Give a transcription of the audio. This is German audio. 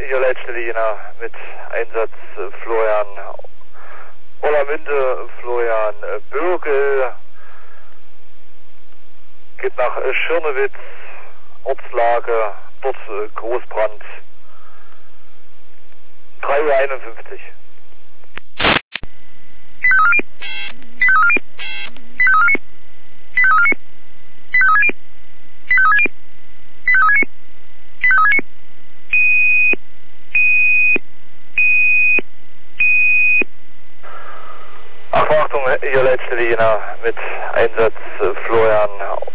hier letzte Linie mit Einsatz Florian Orlamünde, Florian Bürgel, geht nach Schirnewitz, Ortslage, dort Großbrand, 3:51 Uhr. Achtung, hier letzte Linie mit Einsatz Florian